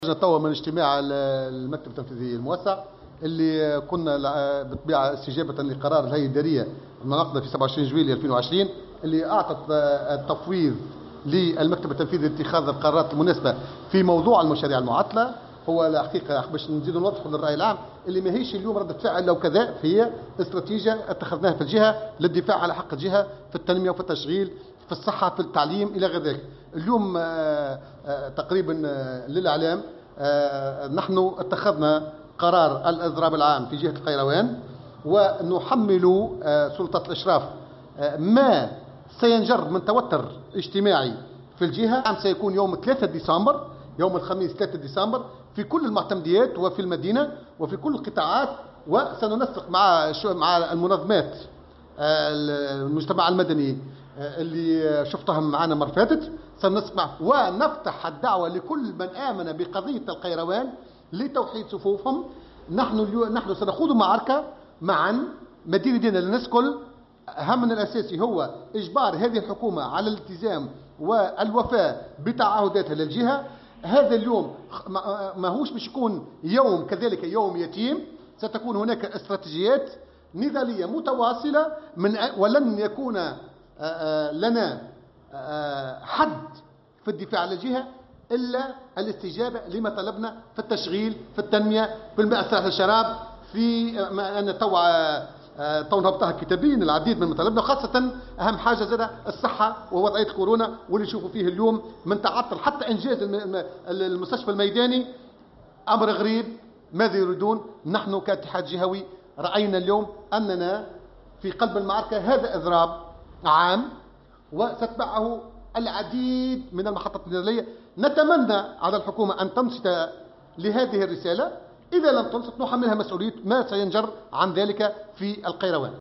توا من اجتماع المكتب التنفيذي الموسع اللي كنا بالطبيعه استجابه لقرار الهيئه الاداريه المنعقده في 27 جويلية 2020 اللي اعطت التفويض للمكتب التنفيذي لاتخاذ القرارات المناسبه في موضوع المشاريع المعطله. هو الحقيقه باش نزيدوا نوضحوا للراي العام اللي ماهيش اليوم رده فعل لو كذا، هي استراتيجيه اتخذناها في الجهه للدفاع على حق الجهه في التنميه وفي التشغيل في الصحه في التعليم الى غير ذلك. اليوم تقريبا للاعلام نحن اتخذنا قرار الإضراب العام في جهة القيروان، ونحمل سلطة الإشراف ما سينجر من توتر اجتماعي في الجهة. سيكون يوم 3 ديسمبر، يوم الخميس 3 ديسمبر في كل المعتمديات وفي المدينة وفي كل القطاعات، وسننسق مع المنظمات المجتمع المدني اللي شفتهم معنا مرة فاتت. سنسمع ونفتح الدعوة لكل من آمن بقضية القيروان لتوحيد صفوفهم. نحن سنخوض معركة معا مدينة للناس كل. همنا الأساسي هو إجبار هذه الحكومة على الالتزام والوفاء بتعهداتها للجهة. هذا اليوم ما هوش باش يكون يوم كذلك يوم يتيم، ستكون هناك استراتيجيات نضالية متواصلة ولن يكون لنا حد في الدفاع عن الجهة إلا الاستجابة لما طلبنا في التشغيل في التنمية في الماء الصالح للشراب في أن تو نهبطها كتابين العديد من مطالبنا، وخاصة أهم حاجة زادة الصحة ووضعية كورونا واللي نشوفوا فيه اليوم من تعطل حتى إنجاز المستشفى الميداني أمر غريب. ماذا يريدون؟ نحن كاتحاد جهوي رأينا اليوم أننا في قلب المعركة. هذا إضراب عام وستتبعه العديد من المحطات النضالية. نتمنى على الحكومة أن تنصت لهذه الرسالة، إذا لم تنصت نحملها مسؤولية ما سينجر عن ذلك في القيروان.